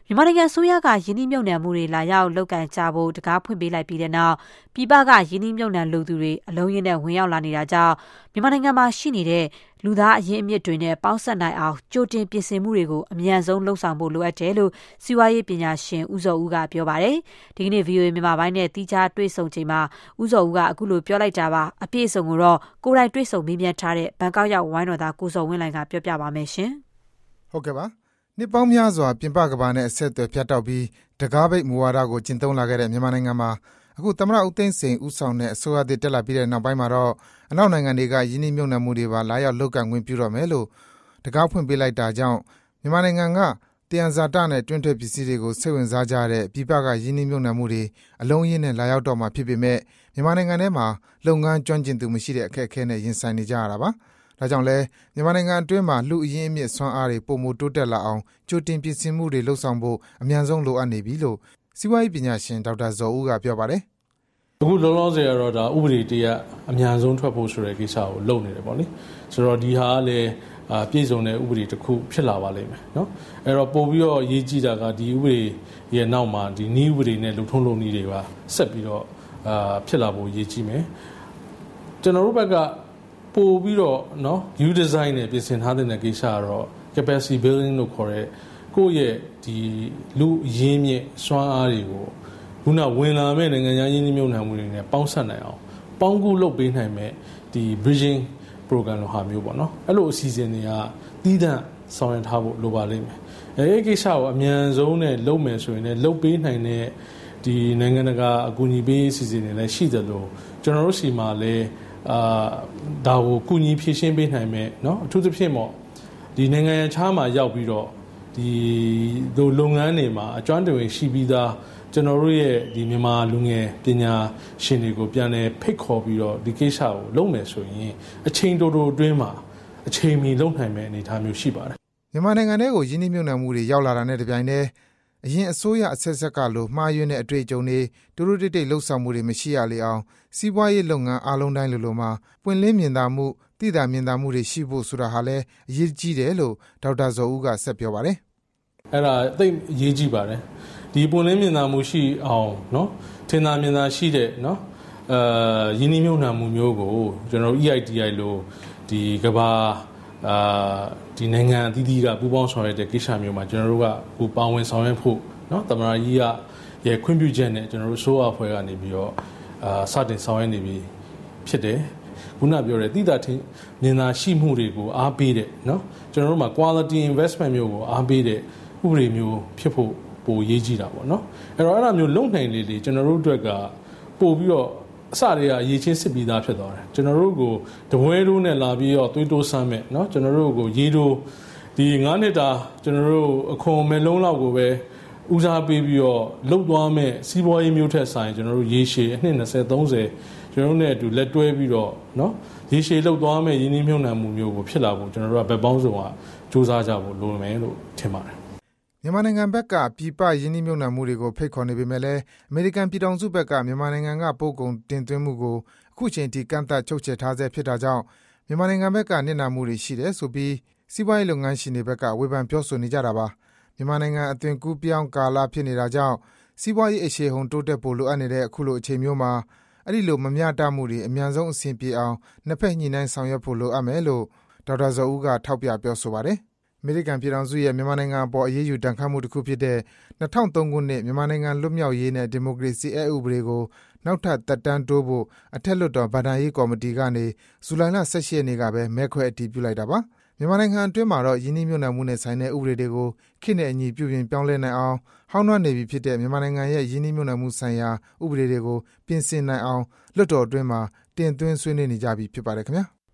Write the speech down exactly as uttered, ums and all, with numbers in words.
မြန်မာနိုင်ငံအစိုးရကယင်းနှိမ့်မြုပ်နှံမှုတွေလာရောက်လုပ်ကန်ကြဖို့တကားဖွင့်ပေးလိုက်ပြီးတဲ့နောက်ပြည်ပကယင်းနှိမ့်မြုပ်နှံလုပ်သူတွေအလုံးရင်းနဲ့ဝင်ရောက်လာနေတာကြောင့်မြန်မာနိုင်ငံမှာရှိနေတဲ့လူသားအရင်းအမြစ်တွေနဲ့ပေါင်းစပ်နိုင်အောင်ကြိုတင်ပြင်ဆင်မှုတွေကိုအမြန်ဆုံးလှုံ့ဆော်ဖို့လိုအပ်တယ်လို့စီးပွားရေးပညာရှင်ဦးဇော်ဦးကပြောပါတယ်။ဒီကနေ့ ဗွီအိုအေ မြန်မာပိုင်းနဲ့တီးခြားတွေ့ဆုံချိန်မှာဦးဇော်ဦးကအခုလိုပြောလိုက်တာပါ။အပြည့်အစုံကိုတော့ကိုယ်တိုင်တွေ့ဆုံမေးမြန်းထားတဲ့ဘန်ကောက်ရောက်ဝိုင်းတော်သားကိုဇော်ဝင်းလှိုင်ကပြောပြပါမယ်ရှင်။ဟုတ်ကဲ့ပါ။နှစ်ပေါင်းများစွာပြင်ပကမ္ဘာနဲ့အဆက်အသွယ်ဖြတ်တောက်ပြီးတကားပိတ်မူဝါဒကိုကျင့်သုံးလာခဲ့တဲ့မြန်မာနိုင်ငံမှာအခုသမ္မတဦးသိန်းစိန်ဦးဆောင်တဲ့အစိုးရသစ်တက်လာပြီးတဲ့နောက်ပိုင်းမှာတော့အနောက်နိုင်ငံတွေကယင်းနှိမ့်မြုပ်နှံမှုတွေပါလာရောက်လုပ်ကန့်ခွင့်ပြုတော့မယ်လို့တကားဖွင့်ပေးလိုက်တာကြောင့်မြန်မာနိုင်ငံကတယံဇာတနဲ့တွင်းထွက်ပစ္စည်းတွေကိုစိတ်ဝင်စားကြတဲ့ပြည်ပကယင်းနှိမ့်မြုပ်နှံမှုတွေအလုံးရင်းနဲ့လာရောက်တော့မှာဖြစ်ပေမဲ့မြန်မာနိုင်ငံထဲမှာလုပ်ငန်းကျွမ်းကျင်သူမရှိတဲ့အခက်အခဲနဲ့ရင်ဆိုင်နေကြရတာပါ။ဒါကြောင့်လဲမြန်မာနိုင်ငံအတွင်းမှာလူအရင်းအမြစ်ဆွမ်းအားတွေပုံမတိုးတက်လာအောင်ကြိုတင်ပြင်ဆင်မှုတွေလှုပ်ဆောင်ဖို့အများဆုံးလိုအပ်နေပြီလို့စီးပွားရေးပညာရှင်ဒေါက်တာဇော်ဦးကပြောပါတယ်။အခုလောလောဆယ်ကတော့ဒါဥပဒေတရအများဆုံးထွက်ဖို့ဆိုတဲ့ကိစ္စကိုလုပ်နေတယ်ပေါ့လေ။ဆိုတော့ဒီဟာကလည်းအာပြည်စုံတဲ့ဥပဒေတစ်ခုဖြစ်လာပါလိမ့်မယ်နော်။အဲ့တော့ပို့ပြီးတော့ရေးကြည့်တာကဒီဥပဒေရဲ့နောက်မှာဒီနည်းဥပဒေနဲ့လုံထုံးလုံနည်းတွေပါဆက်ပြီးတော့အာဖြစ်လာဖို့ရေးကြည့်မယ်။ကျွန်တော်တို့ဘက်ကပို့ပြီးတော့เนาะ new design နဲ့ပြင်ဆင်ထားတဲ့ကိစ္စကတော့ capacity building လို့ခေါ်တဲ့ကိုယ့်ရဲ့ဒီလူရင်းမြစ်စွမ်းအားတွေကိုခုနဝင်လာမဲ့နိုင်ငံခြားရင်းနှီးမြှုပ်နှံမှုတွေနဲ့ပေါင်းစပ်နိုင်အောင်ပေါင်းကူလုပ်ပေးနိုင်မဲ့ဒီ bridging program လိုဟာမျိုးပေါ့နော်အဲ့လိုအစီအစဉ်တွေကတီးသန့်ဆောင်ရွက်ထားဖို့လိုပါလိမ့်မယ်အဲဒီကိစ္စကိုအမြန်ဆုံးနဲ့လုပ်မယ်ဆိုရင်လည်းလုပ်ပေးနိုင်တဲ့ဒီနိုင်ငံတကာအကူအညီပေးအစီအစဉ်တွေလည်းရှိတယ်လို့ကျွန်တော်တို့စီမှာလည်းအာဒါကိုကုညီဖြည့်ရှင်းပေးနိုင်မယ်เนาะအထူးသဖြင့်ပေါ့ဒီနိုင်ငံခြားမှာရောက်ပြီးတော့ဒီတို့လုပ်ငန်းတွေမှာအကျွမ်းတဝင်ရှိပြီးသားကျွန်တော်တို့ရဲ့ဒီမြန်မာလူငယ်ပညာရှင်တွေကိုပြန်လည်ဖိတ်ခေါ်ပြီးတော့ဒီကိစ္စကိုလုပ်မယ်ဆိုရင်အချိန်တိုတိုအတွင်းမှာအချိန်မီလုပ်နိုင်မယ့်အနေအထားမျိုးရှိပါတယ်မြန်မာနိုင်ငံထဲကိုယင်းနှိမ့်မြုပ်နှံမှုတွေရောက်လာတာနဲ့တပြိုင်တည်းအရင်အစိုးရအဆက်ဆက်ကလိုမှားယွင်းတဲ့အတွေ့အကြုံတွေတူတူတိတ်တိတ်လှုပ်ဆောင်မှုတွေမရှိရလေအောင်စီးပွားရေးလုပ်ငန်းအားလုံးတိုင်းလိုလိုမှာပွင့်လင်းမြင်သာမှုသိသာမြင်သာမှုတွေရှိဖို့ဆိုတာဟာလည်းအရေးကြီးတယ်လို့ဒေါက်တာဇော်ဦးကဆက်ပြောပါတယ်။အဲ့ဒါသိအရေးကြီးပါတယ်။ဒီပွင့်လင်းမြင်သာမှုရှိအောင်နော်ထင်သာမြင်သာရှိတဲ့နော်အာယင်းနှိမ့်မြုပ်နှံမှုမျိုးကိုကျွန်တော်တို့ E I T I လို့ဒီကဘာအာဒီနိုင်ငံအသီးသီးကပူးပေါင်းဆောင်ရွက်တဲ့ကိစ္စမျိုးမှာကျွန်တော်တို့ကဟိုပါဝင်ဆောင်ရွက်ဖို့เนาะသမ္မတကြီးကရဲ့ခွင့်ပြုချက်နဲ့ကျွန်တော်တို့ဆိုးအဖွဲ့ကနေပြီးတော့အာစတင်ဆောင်ရွက်နေပြီဖြစ်တယ်ခုနပြောတဲ့တိတာထင်မြင်သာရှိမှုတွေကိုအားပေးတဲ့เนาะကျွန်တော်တို့မှာ quality investment မျိုးကိုအားပေးတဲ့ဥပဒေမျိုးဖြစ်ဖို့ပိုရေးကြည့်တာပေါ့เนาะအဲ့တော့အဲ့ဒါမျိုးလုံနိုင်လေလေကျွန်တော်တို့အတွက်ကပို့ပြီးတော့အစတွေကအရေးချင်းစစ်ပြီးသားဖြစ်သွားတယ်ကျွန်တော်တို့ကိုတပွဲတိုးနဲ့လာပြီးတော့သွေးတိုးဆမ်းမဲ့เนาะကျွန်တော်တို့ကိုရေးတိုးဒီငါးနှစ်တာကျွန်တော်တို့အခွန်မဲ့လုံးလောက်ကိုပဲဦးစားပေးပြီးတော့လှုပ်သွားမဲ့စီးပွားရေးမျိုးထက်ဆိုင်ကျွန်တော်တို့ရေရှည်အနှစ်နှစ်ဆယ်သုံးဆယ်ကျွန်တော်တို့နဲ့အတူလက်တွဲပြီးတော့เนาะရေရှည်လှုပ်သွားမဲ့ရင်းနှီးမြှုပ်နှံမှုမျိုးကိုဖြစ်လာဖို့ကျွန်တော်တို့ကဘက်ပေါင်းစုံကစူးစမ်းကြဖို့လိုမယ်လို့ထင်ပါတယ်မြန်မာနိုင်ငံဘက်ကပြည်ပယင်းနှိမ့်မြုပ်နှံမှုတွေကိုဖိတ်ခေါ်နေပေမဲ့လည်းအမေရိကန်ပြည်ထောင်စုဘက်ကမြန်မာနိုင်ငံကပို့ကုန်တင်သွင်းမှုကိုအခုချိန်ထိကန့်သတ်ချုပ်ချယ်ထားဆဲဖြစ်တာကြောင့်မြန်မာနိုင်ငံဘက်ကနစ်နာမှုတွေရှိတယ်ဆိုပြီးစီးပွားရေးလုပ်ငန်းရှင်တွေဘက်ကဝေဖန်ပြောဆိုနေကြတာပါမြန်မာနိုင်ငံအသွင်ကူးပြောင်းကာလဖြစ်နေတာကြောင့်စီးပွားရေးအခြေဟုန်တိုးတက်ဖို့လိုအပ်နေတဲ့အခုလိုအချိန်မျိုးမှာအဲ့ဒီလိုမမျှတမှုတွေအများဆုံးအဆင်ပြေအောင်နှစ်ဖက်ညှိနှိုင်းဆောင်ရွက်ဖို့လိုအပ်မယ်လို့ဒေါက်တာဇော်ဦးကထောက်ပြပြောဆိုပါတယ်အမေရိကန်ပြည်ထောင်စုရဲ့မြန်မာနိုင်ငံအပေါ်အရေးယူတန်ခတ်မှုတစ်ခုဖြစ်တဲ့၂၀၀၃ခုနှစ်မြန်မာနိုင်ငံလွတ်မြောက်ရေးနဲ့ဒီမိုကရေစီအက်ဥပဒေကိုနောက်ထပ်သက်တမ်းတိုးဖို့အထက်လွှတ်တော်ဗဏ္ဍာရေးကော်မတီကနေဇူလိုင်လ၁၈ရက်နေ့ကပဲမဲခွဲအတည်ပြုလိုက်တာပါမြန်မာနိုင်ငံအတွင်းမှာတော့ယင်းနှိမ့်မြုပ်နှံမှုနဲ့ဆိုင်တဲ့ဥပဒေတွေကိုခေတ်နဲ့အညီပြုပြင်ပြောင်းလဲနိုင်အောင်ဟောင်းနှွမ်းနေပြီဖြစ်တဲ့မြန်မာနိုင်ငံရဲ့ယင်းနှိမ့်မြုပ်နှံမှုဆိုင်ရာဥပဒေတွေကိုပြင်ဆင်နိုင်အောင်လွှတ်တော်အတွင်းမှာတင်သွင်းဆွေးနွေးနေကြပြီဖြစ်ပါတယ်ခင်ဗျာ